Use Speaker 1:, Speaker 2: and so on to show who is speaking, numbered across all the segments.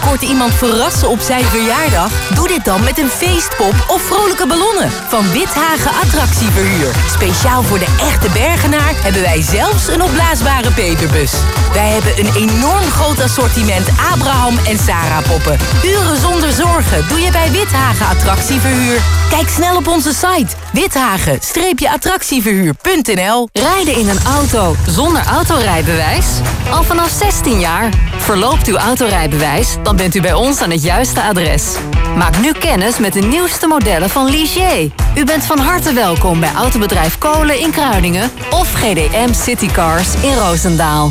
Speaker 1: binnenkort iemand verrassen op zijn verjaardag? Doe dit dan met een feestpop of vrolijke ballonnen van Withagen Attractieverhuur. Speciaal voor de echte Bergenaar hebben wij zelfs een opblaasbare peperbus. Wij hebben een enorm groot assortiment Abraham en Sarah poppen. Uren zonder zorgen doe je bij Withagen Attractieverhuur. Kijk snel op onze site withagen-attractieverhuur.nl.
Speaker 2: Rijden in een auto zonder autorijbewijs? Al vanaf 16 jaar. Verloopt uw autorijbewijs, dan bent u bij ons aan het juiste adres. Maak nu kennis met de nieuwste modellen van Ligier. U bent van harte welkom bij Autobedrijf Kolen in Kruiningen of GDM Citycars in Roosendaal.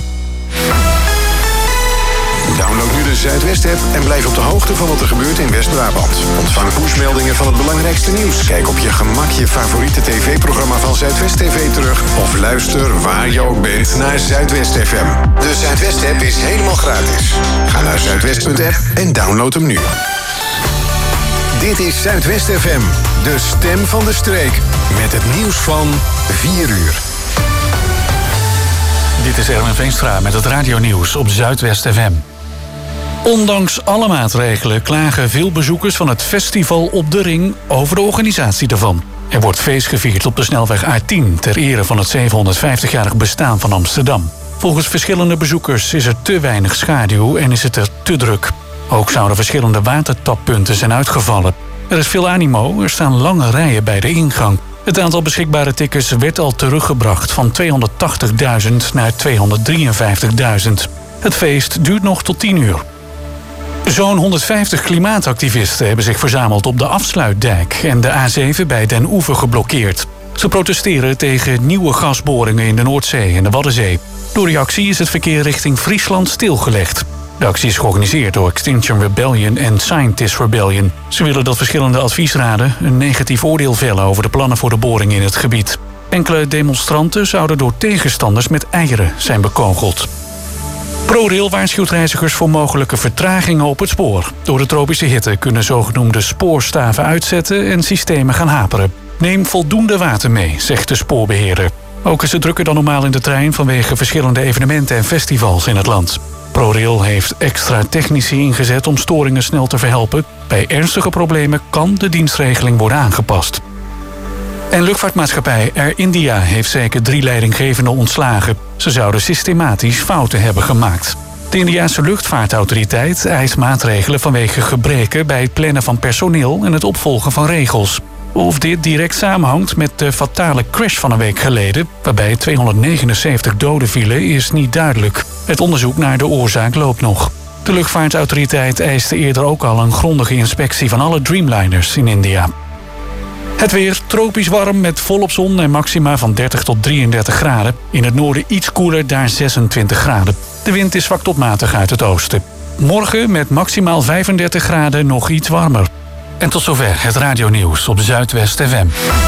Speaker 3: Download nu de Zuidwest-app en blijf op de hoogte van wat er gebeurt in West-Brabant. Ontvang pushmeldingen van het belangrijkste nieuws. Kijk op je gemak je favoriete tv-programma van Zuidwest TV terug. Of luister waar je ook bent naar Zuidwest FM. De Zuidwest-app is helemaal gratis. Ga naar zuidwest.app en download hem nu. Dit is Zuidwest FM, de stem van de streek. Met het nieuws van 4 uur.
Speaker 4: Dit is Erwin Veenstra met het radionieuws op Zuidwest FM. Ondanks alle maatregelen klagen veel bezoekers van het festival op de Ring over de organisatie ervan. Er wordt feest gevierd op de snelweg A10 ter ere van het 750-jarig bestaan van Amsterdam. Volgens verschillende bezoekers is er te weinig schaduw en is het er te druk. Ook zouden verschillende watertappunten zijn uitgevallen. Er is veel animo, er staan lange rijen bij de ingang. Het aantal beschikbare tickets werd al teruggebracht van 280.000 naar 253.000. Het feest duurt nog tot 10 uur. Zo'n 150 klimaatactivisten hebben zich verzameld op de Afsluitdijk en de A7 bij Den Oever geblokkeerd. Ze protesteren tegen nieuwe gasboringen in de Noordzee en de Waddenzee. Door die actie is het verkeer richting Friesland stilgelegd. De actie is georganiseerd door Extinction Rebellion en Scientist Rebellion. Ze willen dat verschillende adviesraden een negatief oordeel vellen over de plannen voor de boring in het gebied. Enkele demonstranten zouden door tegenstanders met eieren zijn bekogeld. ProRail waarschuwt reizigers voor mogelijke vertragingen op het spoor. Door de tropische hitte kunnen zogenoemde spoorstaven uitzetten en systemen gaan haperen. Neem voldoende water mee, zegt de spoorbeheerder. Ook is het drukker dan normaal in de trein vanwege verschillende evenementen en festivals in het land. ProRail heeft extra technici ingezet om storingen snel te verhelpen. Bij ernstige problemen kan de dienstregeling worden aangepast. En luchtvaartmaatschappij Air India heeft zeker 3 leidinggevenden ontslagen. Ze zouden systematisch fouten hebben gemaakt. De Indiase luchtvaartautoriteit eist maatregelen vanwege gebreken bij het plannen van personeel en het opvolgen van regels. Of dit direct samenhangt met de fatale crash van een week geleden, waarbij 279 doden vielen, is niet duidelijk. Het onderzoek naar de oorzaak loopt nog. De luchtvaartautoriteit eiste eerder ook al een grondige inspectie van alle Dreamliners in India. Het weer tropisch warm met volop zon en maxima van 30 tot 33 graden. In het noorden iets koeler, daar 26 graden. De wind is zwak tot matig uit het oosten. Morgen met maximaal 35 graden nog iets warmer. En tot zover het radionieuws op Zuidwest FM.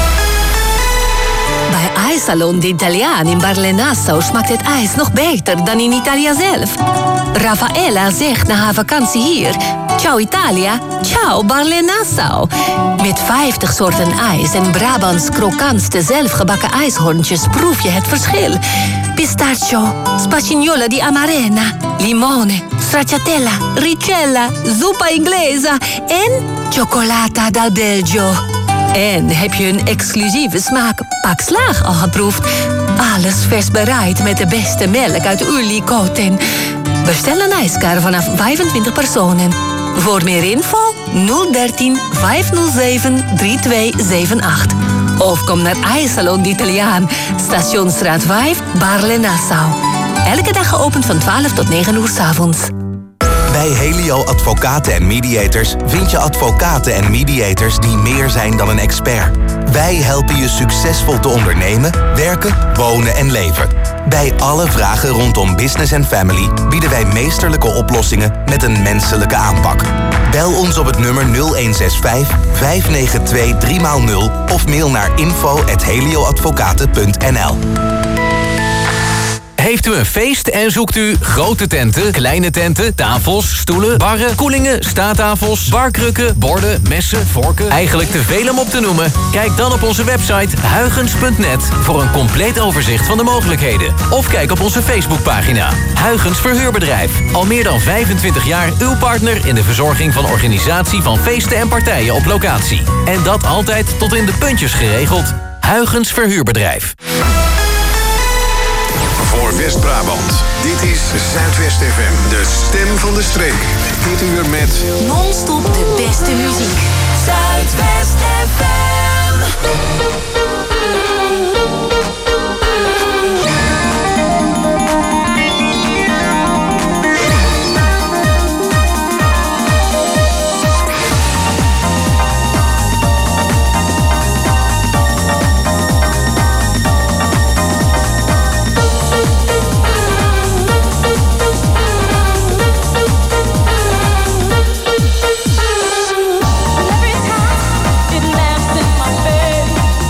Speaker 5: Bij IJssalon d'Italiaan in Barle-Nassau smaakt het ijs nog beter dan in Italië zelf. Raffaella zegt na haar vakantie hier: ciao Italia, ciao Barle-Nassau. Met 50 soorten ijs en Brabants krokantste zelfgebakken ijshoorntjes proef je het verschil. Pistachio, spagnola di amarena, limone, stracciatella, ricella, zuppa inglesa en cioccolata dal Belgio. En heb je een exclusieve smaak Pak Slaag al geproefd? Alles vers bereid met de beste melk uit Ulikoten. Bestel een ijskar vanaf 25 personen. Voor meer info 013 507 3278. Of kom naar IJssalon d'Italiaan, Stationsstraat 5, Barle-Nassau. Elke dag geopend van 12 tot 9 uur 's avonds.
Speaker 6: Bij Helio Advocaten en Mediators vind je advocaten en mediators die meer zijn dan een expert. Wij helpen je succesvol te ondernemen, werken, wonen en leven. Bij alle vragen rondom business en family bieden wij meesterlijke oplossingen met een menselijke aanpak. Bel ons op het nummer 0165 592 3x0 of mail naar info@helioadvocaten.nl.
Speaker 7: Heeft u een feest en zoekt u grote tenten, kleine tenten, tafels, stoelen, barren, koelingen, staattafels, barkrukken, borden, messen, vorken? Eigenlijk te veel om op te noemen? Kijk dan op onze website huygens.net voor een compleet overzicht van de mogelijkheden. Of kijk op onze Facebookpagina. Huygens Verhuurbedrijf. Al meer dan 25 jaar uw partner in de verzorging van organisatie van feesten en partijen op locatie. En dat altijd tot in de puntjes geregeld. Huygens Verhuurbedrijf.
Speaker 3: Voor West-Brabant. Dit is Zuidwest FM, de stem van de streek. Dit uur met
Speaker 1: Non-stop de beste muziek. Zuidwest FM.
Speaker 8: Every time it lands in my face,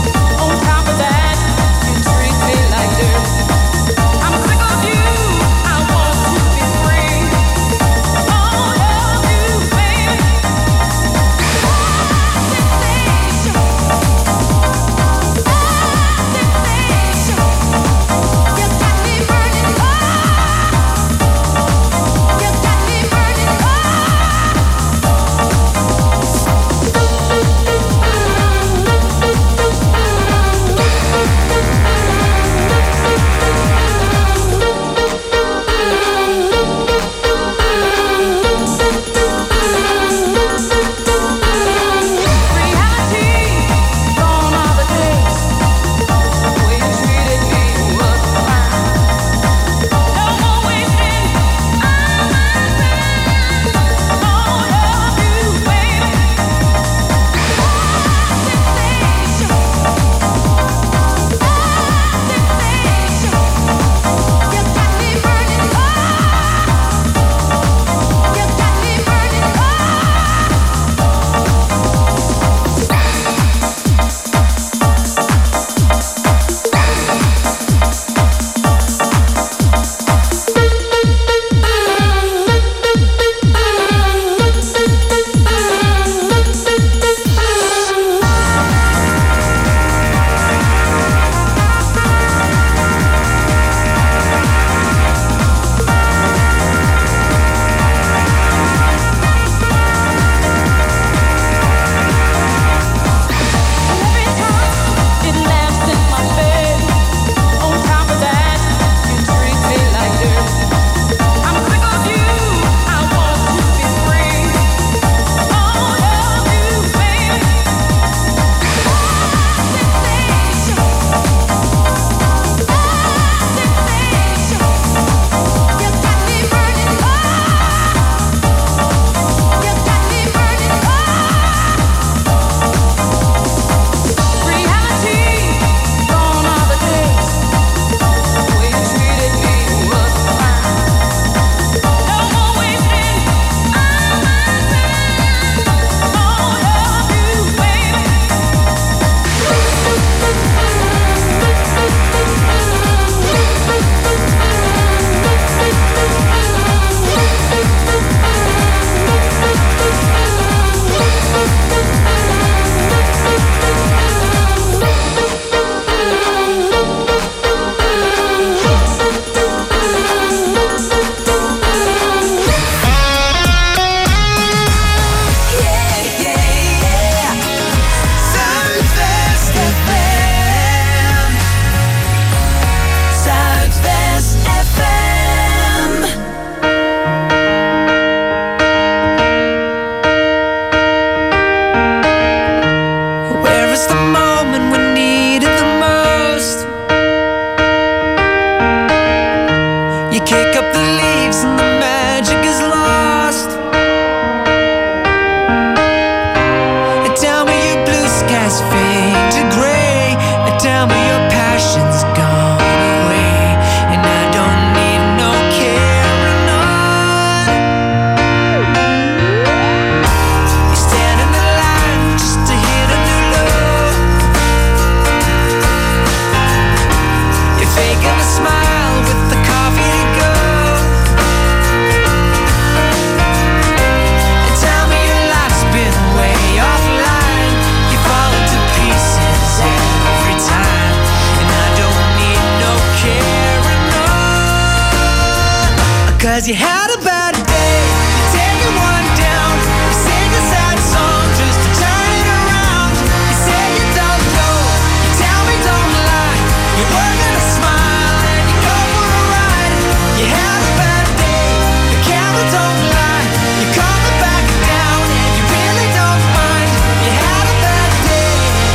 Speaker 8: 'Cause you had a bad day, you're taking one down. You sing a sad song just to turn it around. You say you don't know, you tell me don't lie. You were gonna smile and you go for a ride. You had a bad day, the camera don't lie. You're coming back down and you really don't mind. You had a bad day,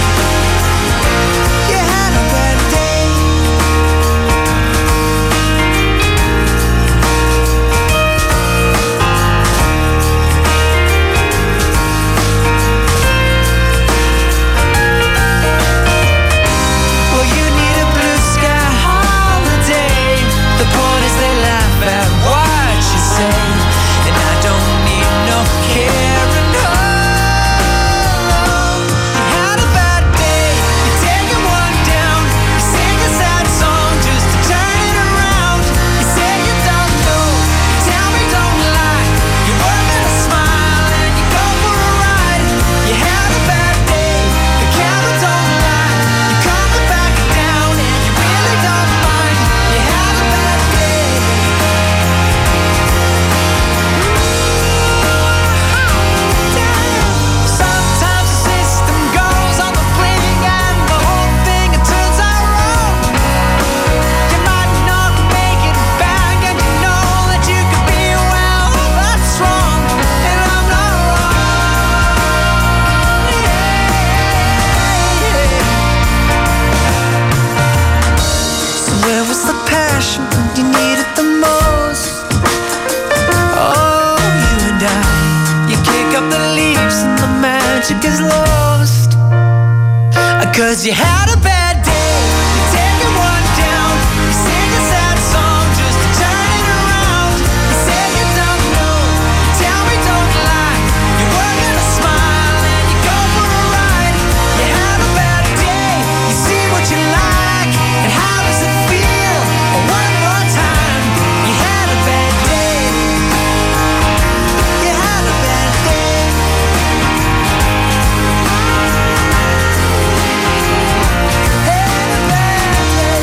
Speaker 8: you had a bad day. Well, you need a blue sky holiday. The point is they laugh at what you say, and I don't need no care and home. You had a bad day, you're taking one down. You sing a sad song just to turn it around. You say you don't know, you tell me don't lie. You were gonna smile and you go for a ride. You had a bad day, the camera don't lie. You're coming back down and you really don't mind. You had a bad day. Sometimes the system goes on the blink and the whole thing it turns out wrong. You might not make it back and you know that you could be well, that's wrong, and I'm not wrong. So where was the passion when you needed the most? Oh, you and I, you kick up the leaves and the magic is lost. 'Cause you had a bad day, you're taking one down. You sing a sad song just to turn it around. You say you don't know, you tell me don't lie. You were gonna smile and you go for a ride. You had a bad day, you see what you like, and how does it feel? One more time, you had a bad day. You had a bad day. Had a bad day.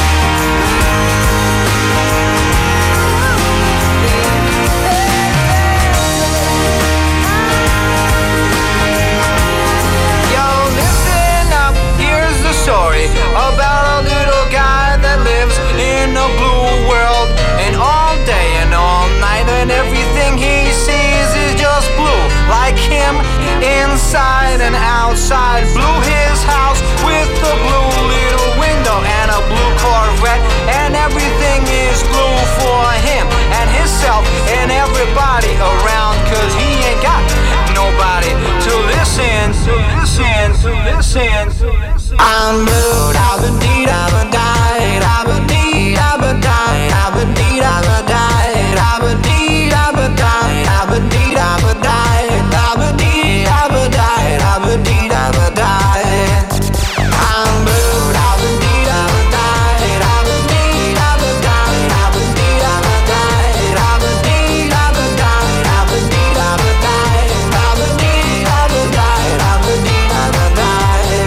Speaker 8: Yo, listen up, here's the story about a little guy that lives in a blue world. And all day and all night and everything he sees is just blue. Like him, inside and outside. Blue his house with a blue little window and a blue Corvette. And everything is blue for him and himself and everybody around. 'Cause he ain't got nobody to listen, to listen, to listen, to listen. I'm blue, I've been deed, I've been died, I've been deed, I've been died, I've been deed, I've been died, I've been deed, I've been died, I've been deed, I've been died, I've been deed, I've been died, I've been deed, I've been died. I'm blue, I've been deed, I've been died, I've been deed, I've been died, I've been deed, I've been died, I've been deed, I've been died, I've been deed, I've been died, I've been deed, I've been died, I've been deed, I've been died.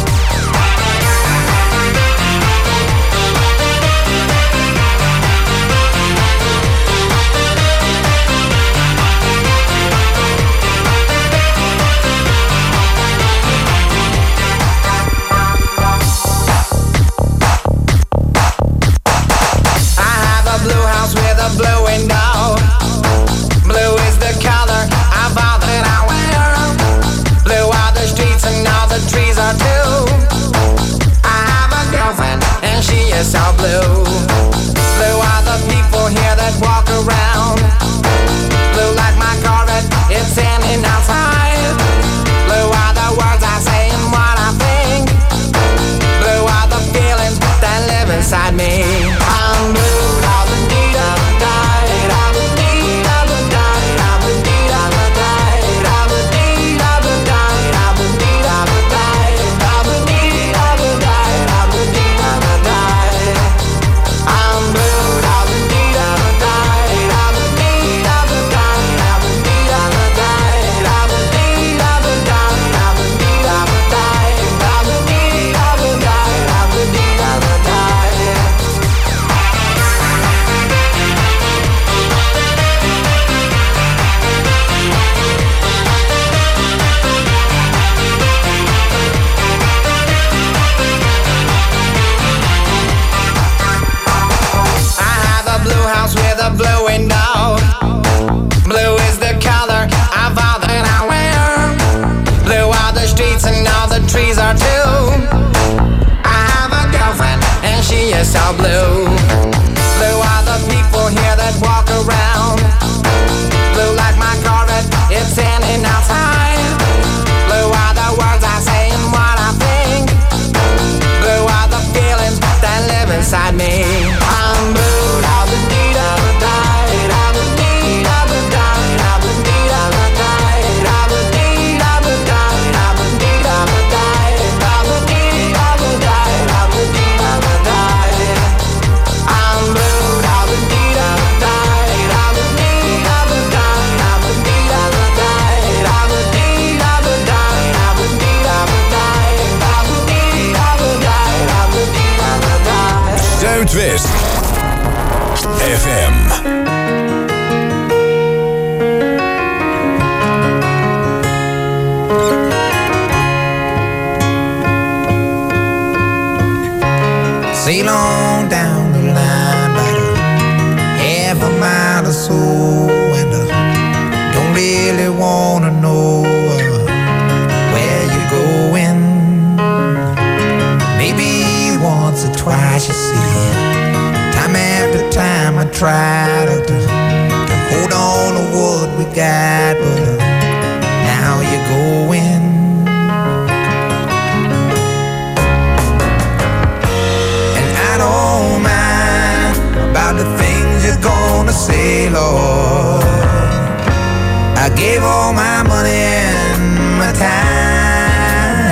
Speaker 8: I have a blue house with a blue window. Blue is the color of all that I wear. Blue are the streets and all the trees are too. I have a girlfriend and she is so blue. Blue are the people here that walk around. Blue like my Corvette, it's standing outside. Blue are the words I say and what I think. Blue are the feelings that live inside me. I'm blue, I've been deed, I've been died, I've been deed, I've been died, I've been deed, I've been died, I've been deed, I've been died, I've been deed, I've been died, I've been deed, I've been died, I've been deed, I've been died.
Speaker 9: Zuidwest FM.
Speaker 10: Sail on down the line about a half a mile or so, and don't really wanna know where you're going. Maybe once or twice you see, time after time I try to hold on to what we got, but now you're going. Don't mind about the things you're gonna say, Lord. I gave all my money and my time.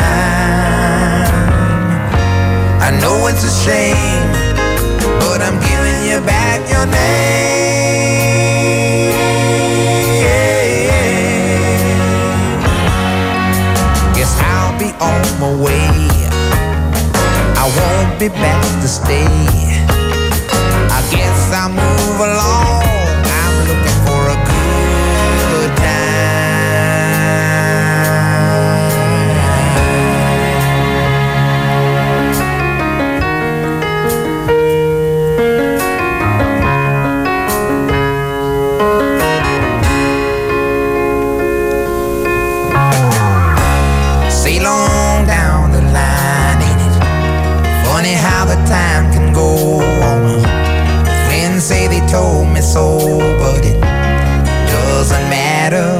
Speaker 10: I know it's a shame, but I'm giving you back your name. Guess I'll be on my way. I won't be back to stay. I guess I'll move along. I'm looking for a good time. Sail on down the line, ain't it funny how the time can go on? Friends say they told me so, but it doesn't matter.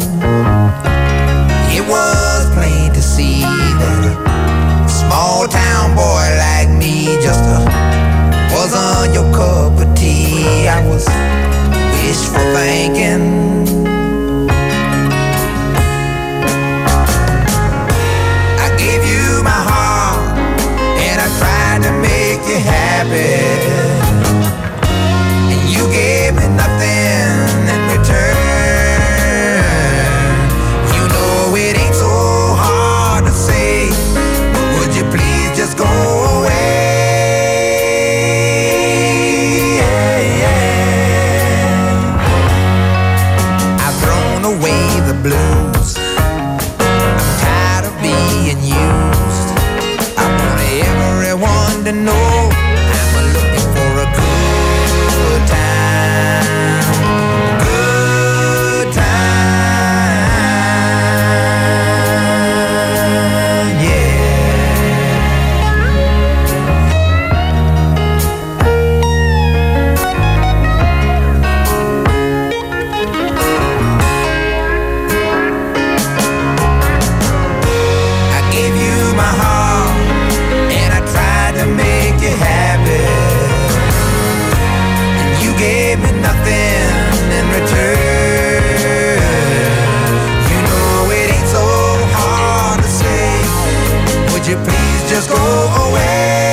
Speaker 10: It was plain to see that a small town boy like me just wasn't your cup of tea. I was wishful thinking. I gave you my heart and I tried to make you happy, and you gave me nothing in return. You know it ain't so hard to say, but would you please just go away? I've thrown away the blues. I'm tired of being used. I want everyone to know I'm looking for a good time. Good time, I gave you my heart and I tried to make you happy, and you gave me nothing in return. You know it ain't so hard to say, would you please just go away?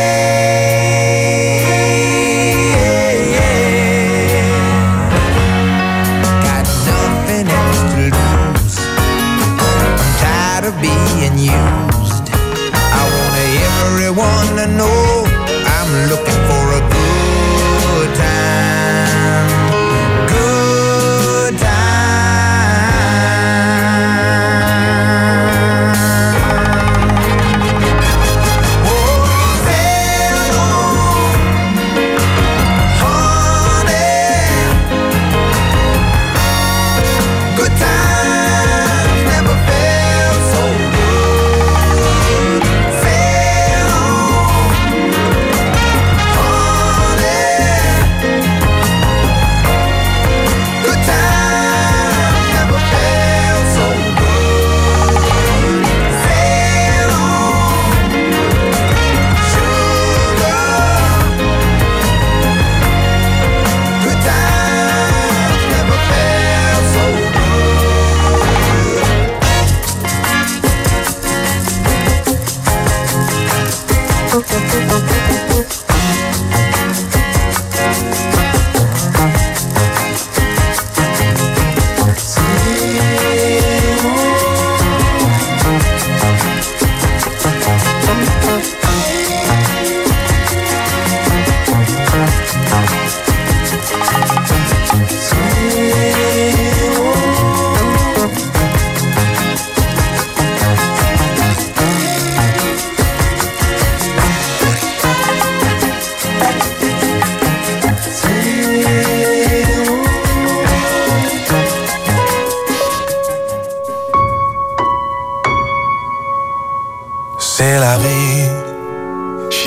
Speaker 10: Got nothing else to lose. I'm tired of being used. I want everyone to know I'm looking for a good time. Good time. Oh, sail on, honey. Good times never felt so good. Sail on, honey. Good times never felt so good. Sail on, sugar. Good times never felt so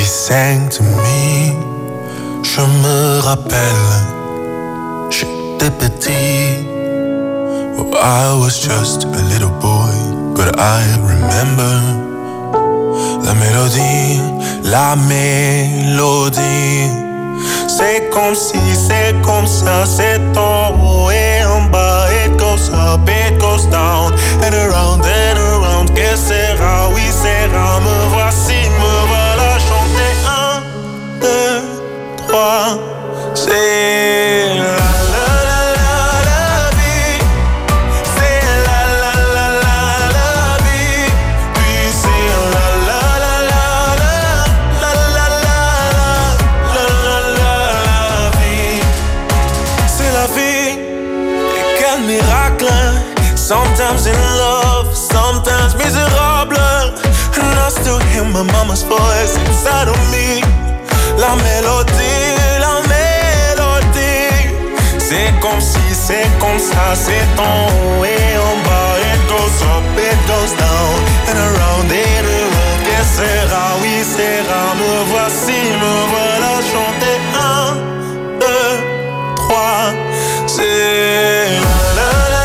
Speaker 9: sang to me. Je me rappelle, j'étais petit. Oh, I was just a little boy, but I remember la mélodie, la mélodie. C'est comme si, c'est comme ça, c'est en haut et en bas. It goes up, it goes down, and around, que sera, oui sera. Me voici, me voilà chanter. 1, 2, 3, c'est la la la la la vie. C'est la la la la la vie. Puis c'est la la la la la la la la la vie. C'est la vie. Et quel miracle. Sometimes in love, sometimes miserable. And I still hear my mama's voice inside of me. La mélodie, la mélodie. C'est comme si, c'est comme ça, c'est en haut et en bas. It goes up, it goes down, and around it around. Que sera, oui sera. Me voici, me voilà chanter. 1, 2, 3, c'est la la la.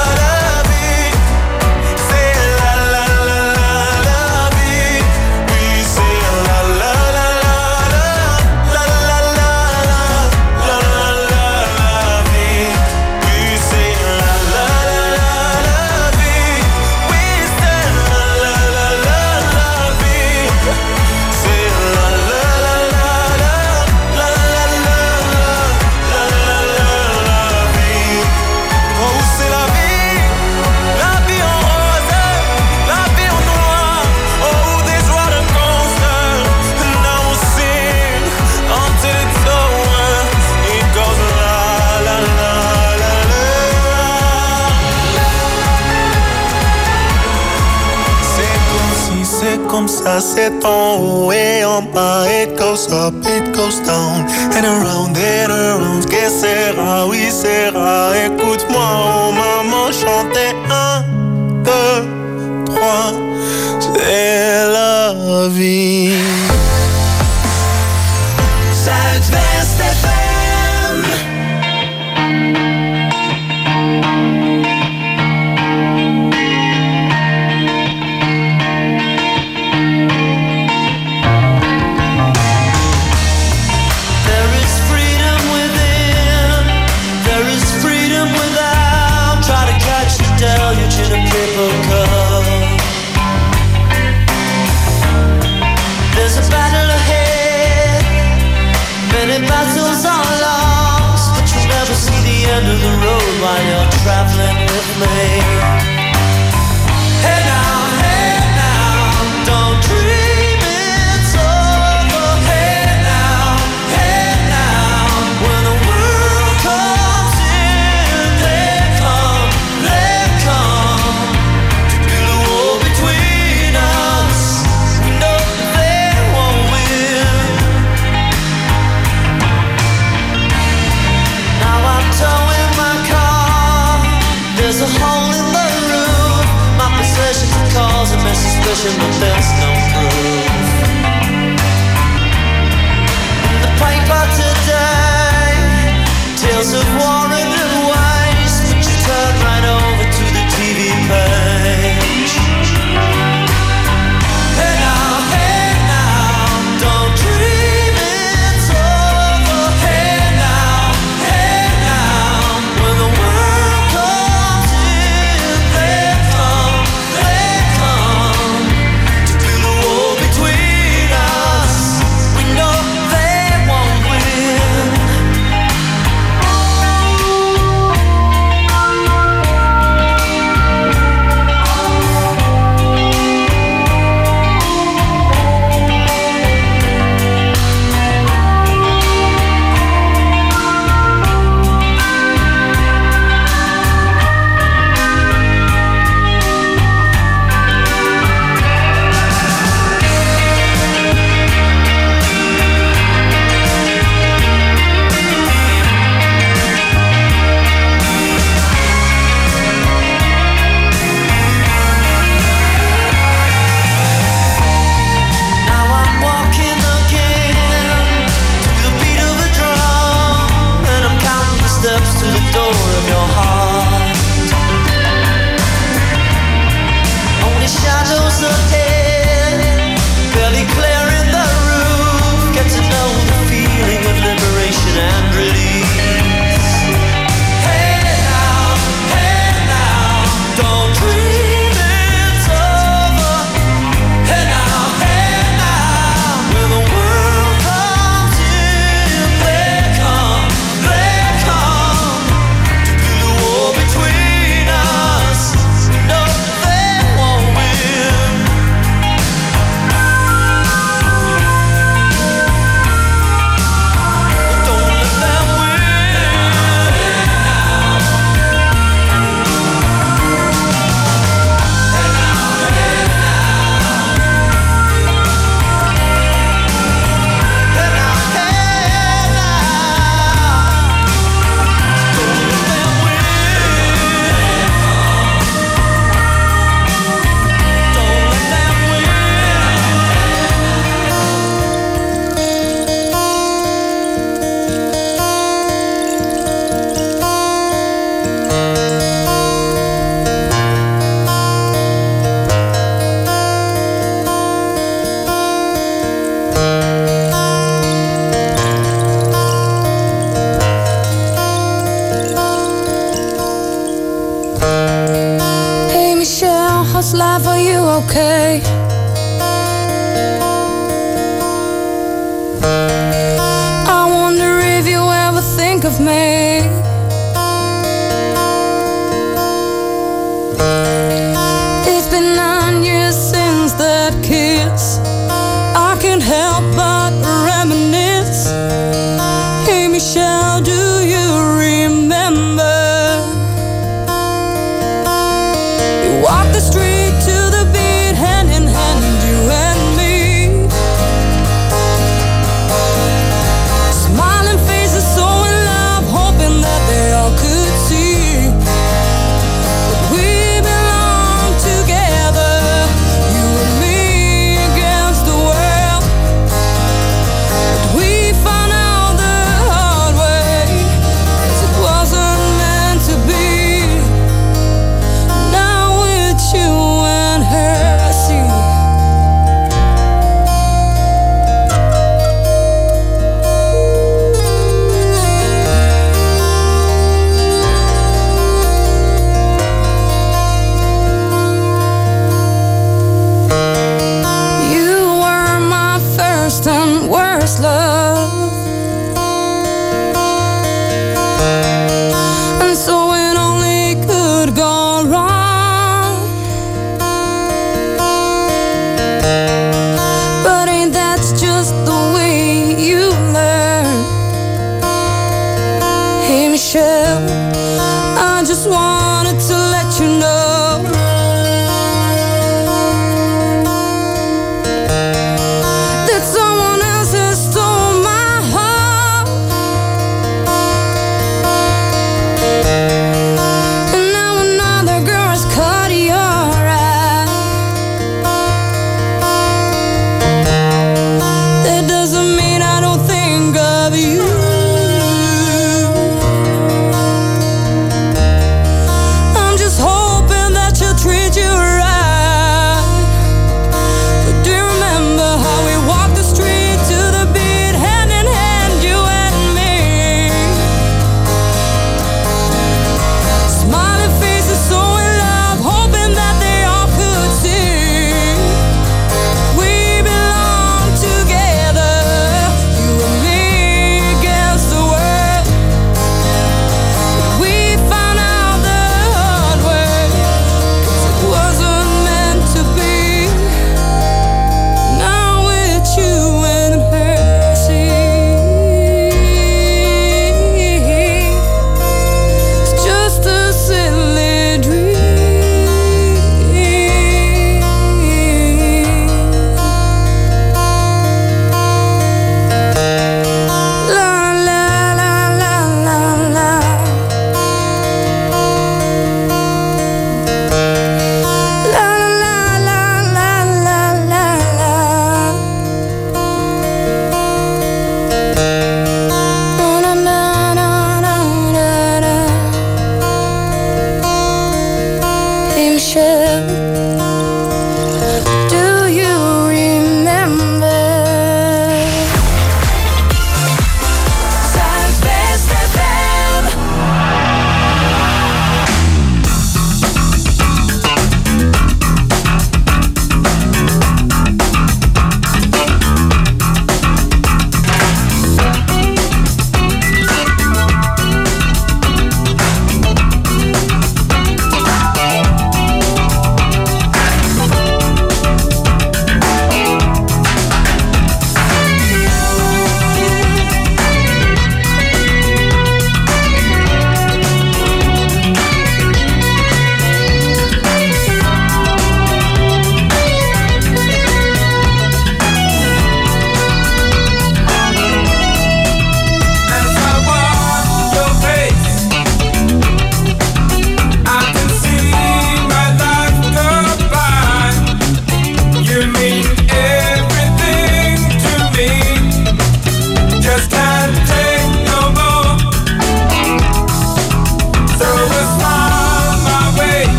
Speaker 9: Comme ça, c'est en haut et en bas. It goes up, it goes down, and around, que sera, oui sera. Écoute-moi, oh maman, chanter. 1, 2, 3, c'est la vie.
Speaker 11: Zuidwest FM.
Speaker 12: Deluge in a paper cup. There's a battle ahead. Many battles are lost, but you'll never see the end of the road while you're traveling with me. Hey now, don't dream it's over. Hey now, when the world comes in, they come. There's a hole in the road.
Speaker 13: okay. I wonder if you ever think of me. It's been 9 years since that kiss. I can't help but reminisce. Hey Michelle, do you remember? You walked the street to the beat, hand in hand, you and me. Smiling faces, so in love, hoping that they all could see that we belong together, you and me against the world. But we found out the hard way, 'cause it wasn't meant to be. Now it's you and her, I see. You were my first and worst love, and so it only could go wrong. But ain't that just the way you learn? Hey Michelle, I just wanted to let you know that someone else has stole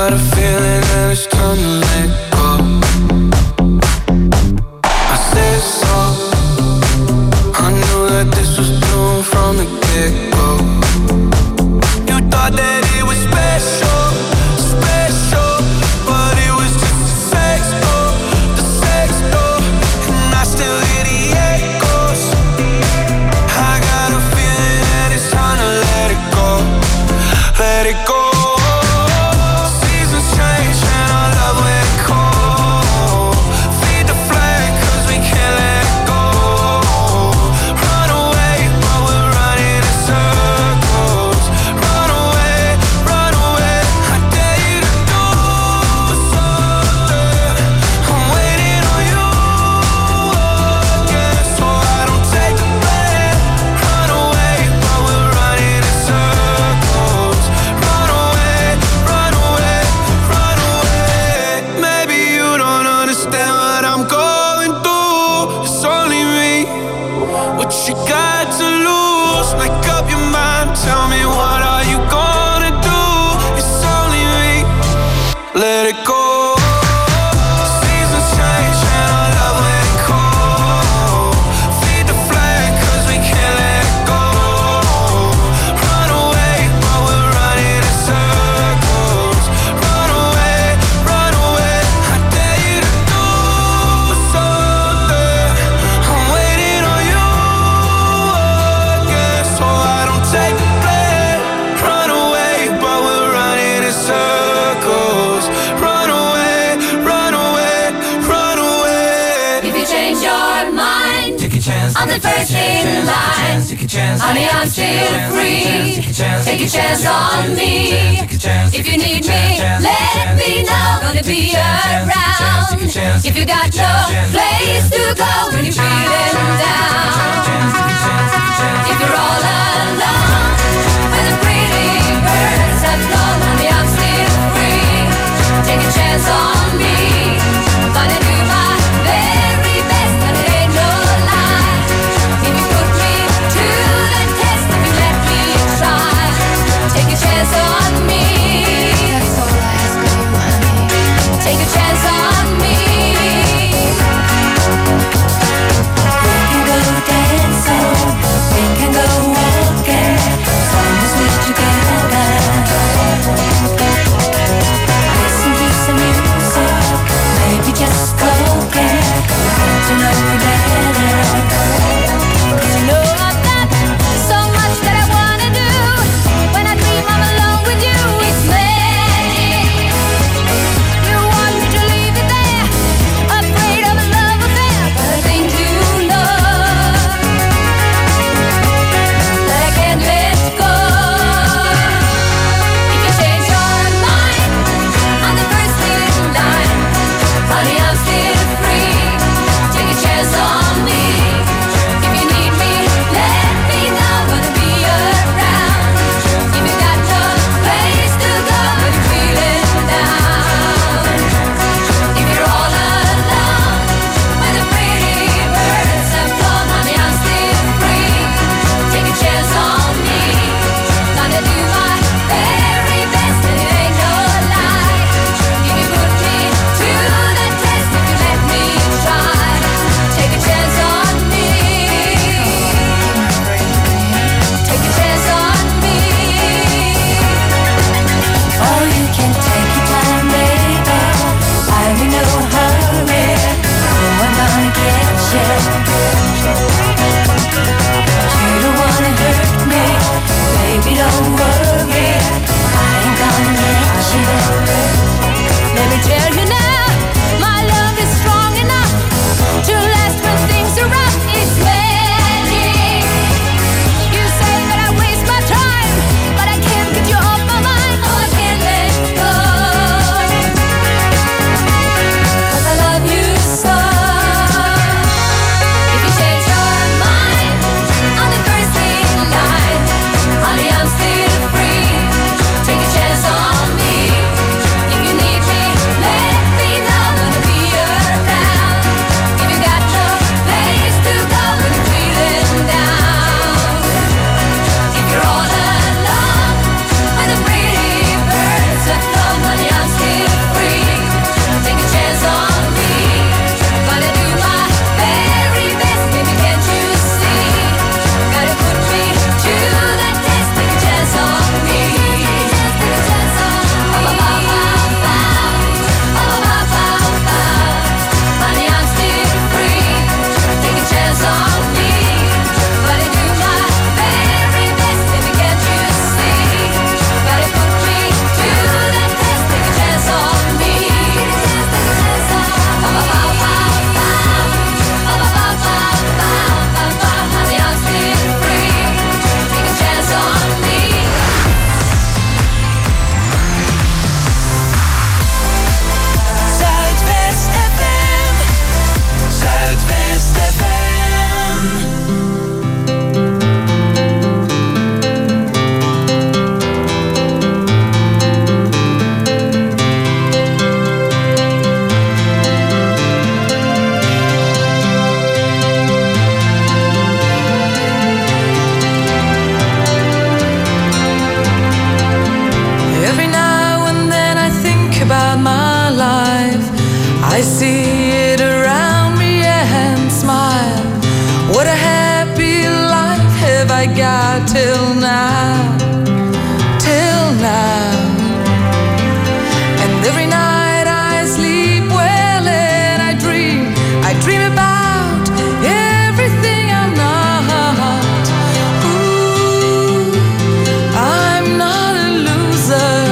Speaker 9: got a feeling that it's time to let go. I said so. I knew that this was doomed from the get-go. You thought that it was special, special, but it was just the sex door, and I still hear the echoes. I got a feeling that it's time to let it go, let it go. Seasons change and our love let it go. Feed the flag 'cause we can't let it go. Run away, but we're running in circles. Run away, I dare you to do something. I'm waiting on you again, so I don't take the blame. Run away, but we're running in circles. Run away. Maybe you don't understand what I'm going through. It's only me. What you got to lose? Make up your mind. Tell me, what are you gonna do? It's only me. Let it go. Seasons change and our love let it go. Feed the flag 'cause we can't let it go. Run away, but we're running in circles. Run away. I dare you to do something. I'm waiting on you again, so I don't take the blame. Run away, but we're running in circles. Run away.
Speaker 14: If you change your mind,
Speaker 7: Take a chance.
Speaker 14: I'm the first in line.
Speaker 7: Take a chance.
Speaker 14: Honey, I'm still free. Take a chance on me. If you need me, let me know. Gonna be around. If you got no place to go when you're feeling down. If you're all alone, when the pretty birds have flown, honey, I'm still free. Take a chance on me. Gonna do my very best, and it ain't no lie. If you put me to the test, if you let me try, take a chance on me. That's all I ask of you, honey. Take a chance on me. We can go dancing, we can go walking.
Speaker 13: I see it around me and smile. What a happy life have I got till now, till now. And every night I sleep well and I dream about everything I'm not. Ooh, I'm not a loser.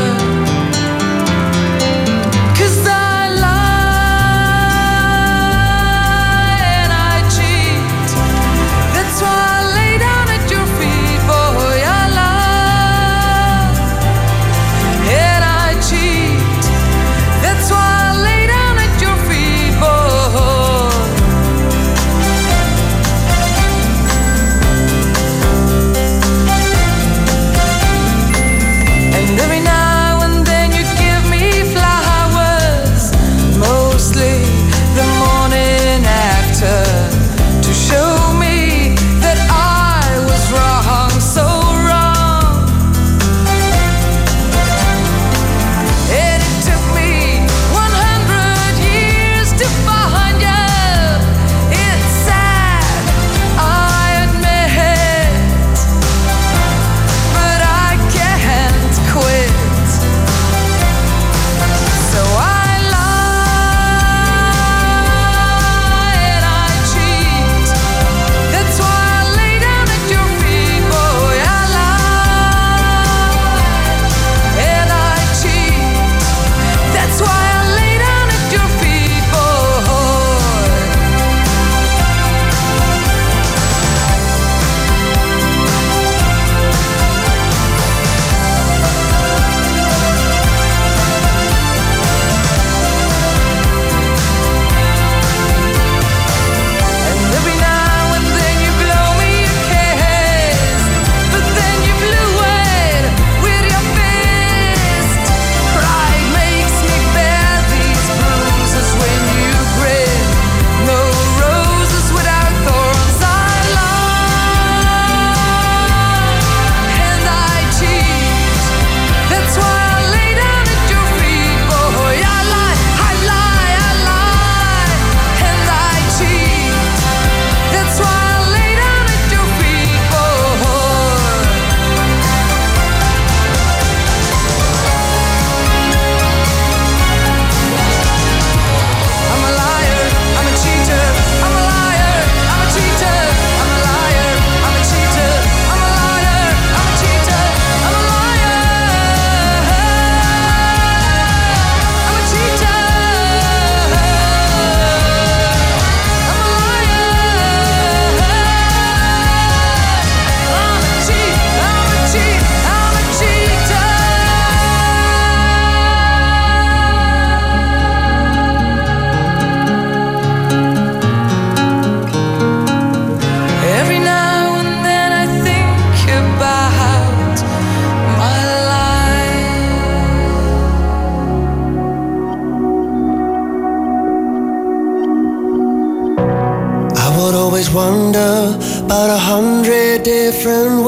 Speaker 15: Wonder about 100 different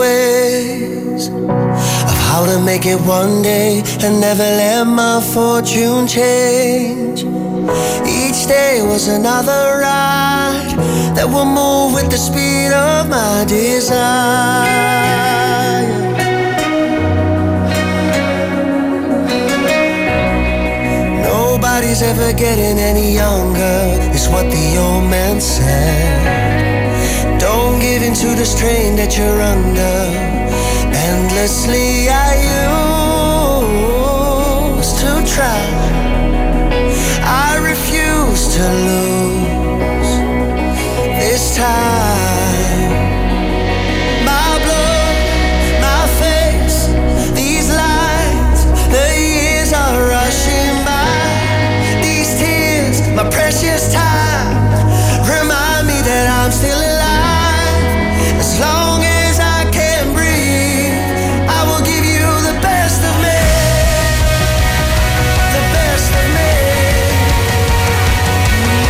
Speaker 15: ways of how to make it one day and never let my fortune change. Each day was another ride that will move with the speed of my desire. Nobody's ever getting any younger, is what the old man said. Don't give in to the strain that you're under. Endlessly I used to try. I refuse to lose this time. My blood, my face, these lines, the years are rushing by. These tears, my precious time, remind me that I'm still alive. As long as I can breathe, I will give you the best of me, the best of me.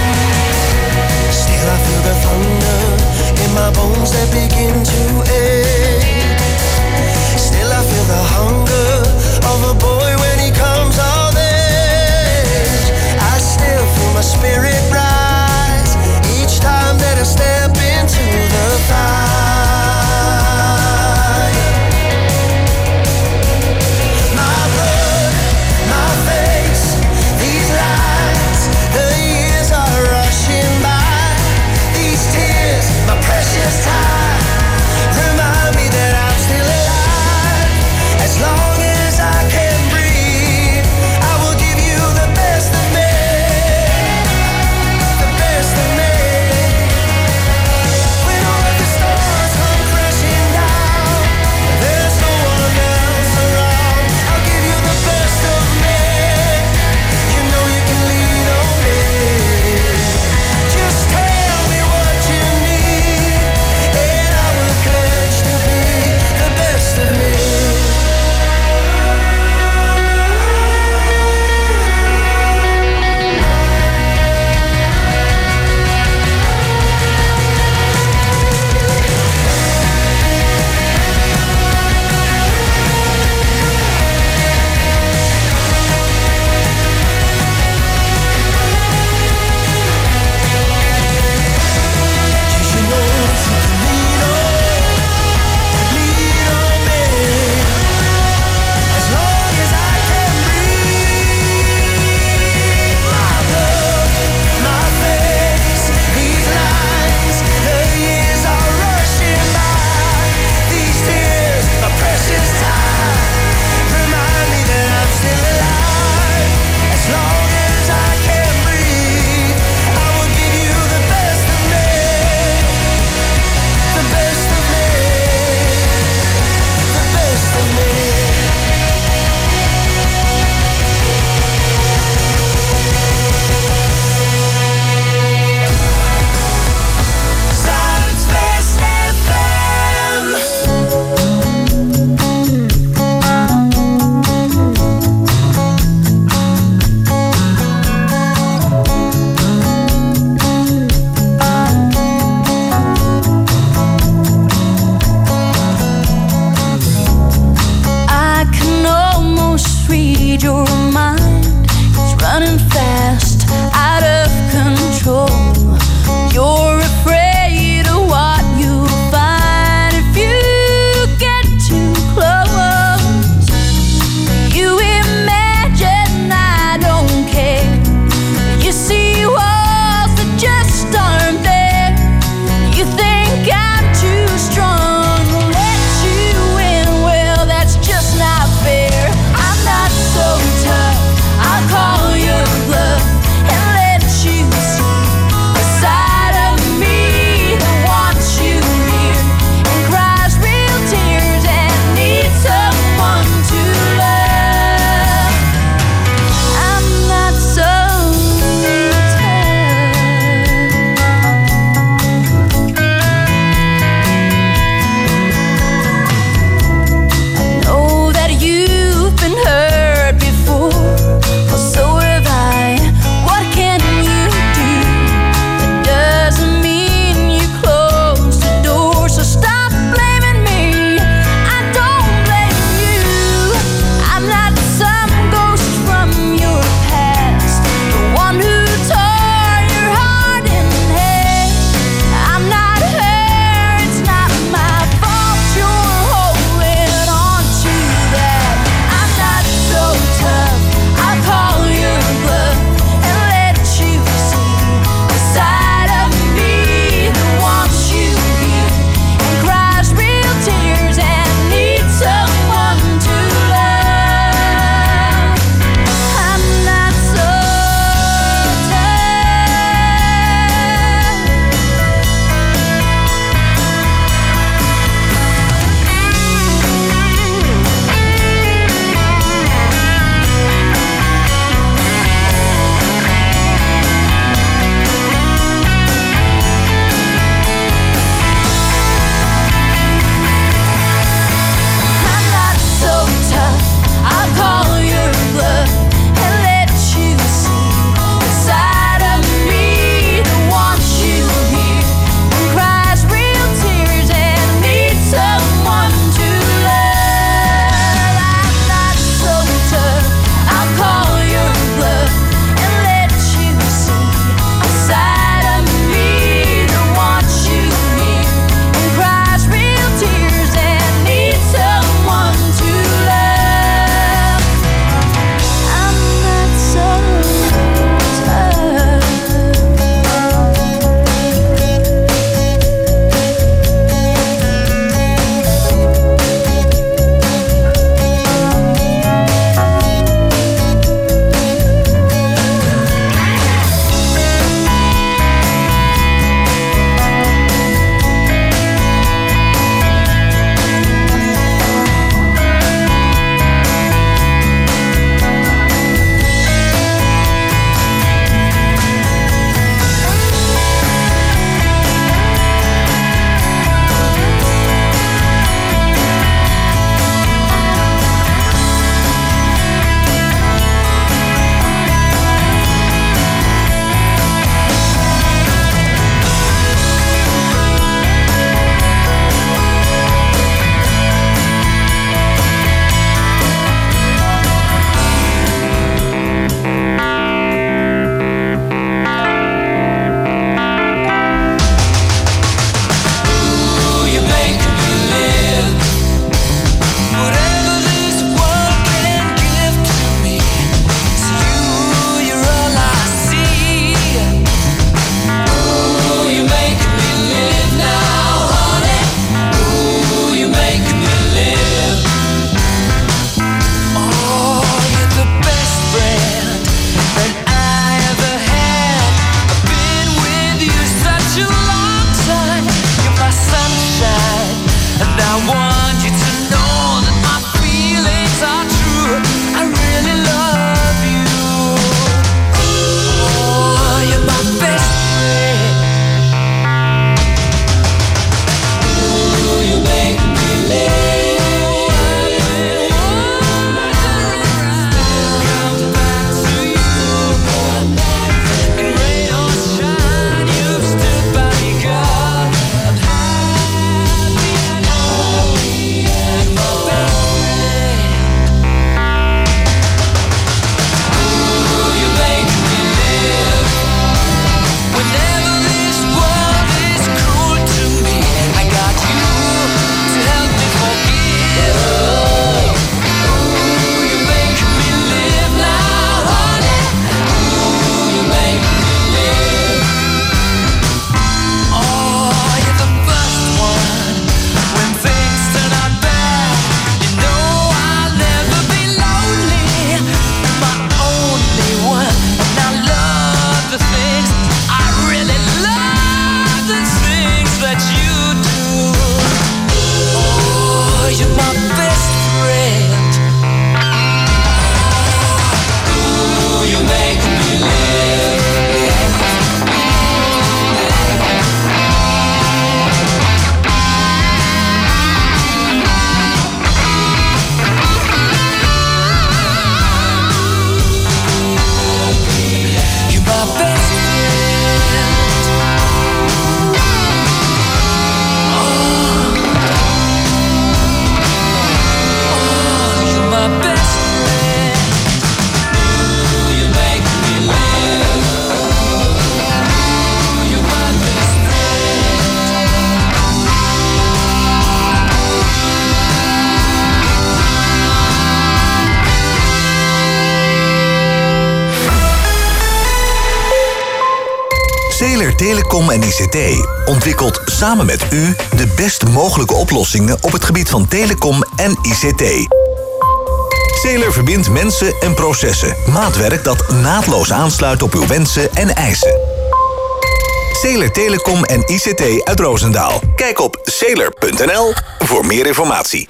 Speaker 6: Zeeler Telecom en ICT ontwikkelt samen met u de best mogelijke oplossingen op het gebied van telecom en ICT. Zeeler verbindt mensen en processen. Maatwerk dat naadloos aansluit op uw wensen en eisen. Zeeler Telecom en ICT uit Roosendaal. Kijk op zeeler.nl voor meer informatie.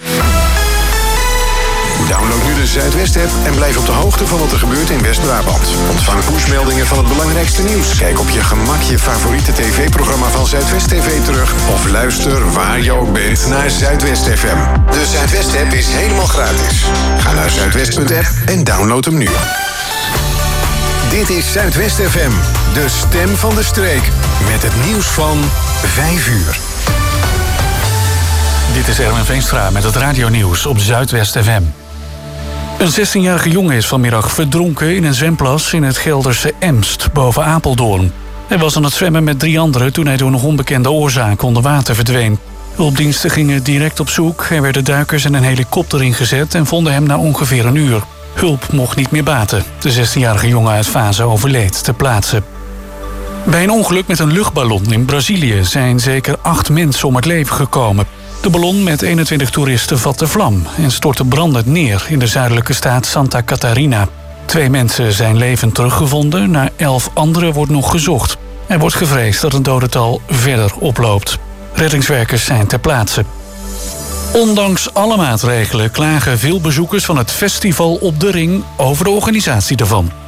Speaker 3: Download nu de Zuidwest-app en blijf op de hoogte van wat er gebeurt in West-Brabant. Ontvang pushmeldingen van het belangrijkste nieuws. Kijk op je gemak je favoriete tv-programma van Zuidwest TV terug. Of luister waar je ook bent naar Zuidwest FM. De Zuidwest-app is helemaal gratis. Ga naar zuidwest.app en download hem nu. Dit is Zuidwest FM, de stem van de streek. Met het nieuws van 5 uur.
Speaker 4: Dit is Erwin Veenstra met het radionieuws op Zuidwest FM. Een 16-jarige jongen is vanmiddag verdronken in een zwemplas in het Gelderse Emst, boven Apeldoorn. Hij was aan het zwemmen met 3 anderen toen hij door nog onbekende oorzaak onder water verdween. Hulpdiensten gingen direct op zoek. Er werden duikers en een helikopter ingezet en vonden hem na ongeveer een uur. Hulp mocht niet meer baten. De 16-jarige jongen uit Fase overleed ter plaatse. Bij een ongeluk met een luchtballon in Brazilië zijn zeker 8 mensen om het leven gekomen. De ballon met 21 toeristen vatte vlam en stortte brandend neer in de zuidelijke staat Santa Catarina. 2 mensen zijn levend teruggevonden, naar 11 anderen wordt nog gezocht. Er wordt gevreesd dat het dodental verder oploopt. Reddingswerkers zijn ter plaatse. Ondanks alle maatregelen klagen veel bezoekers van het festival op de Ring over de organisatie ervan.